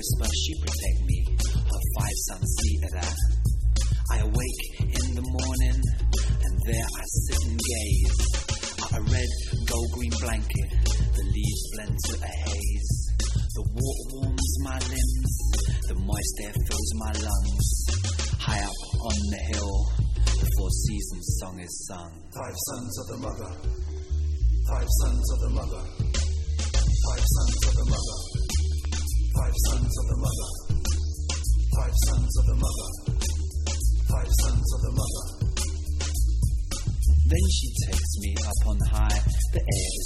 whisper she protect me. Her 5 sons see to that. I awake in the morning, and there I sit and gaze at a red, gold-green blanket. The leaves blend to a haze. The water warms my limbs, the moist air fills my lungs. High up on the hill, the 4 seasons song is sung. 5 sons of the mother, 5 sons of the mother, 5 sons of the mother, 5 sons of the mother, 5 sons of the mother, 5 sons of the mother. Then she takes me up on high, the air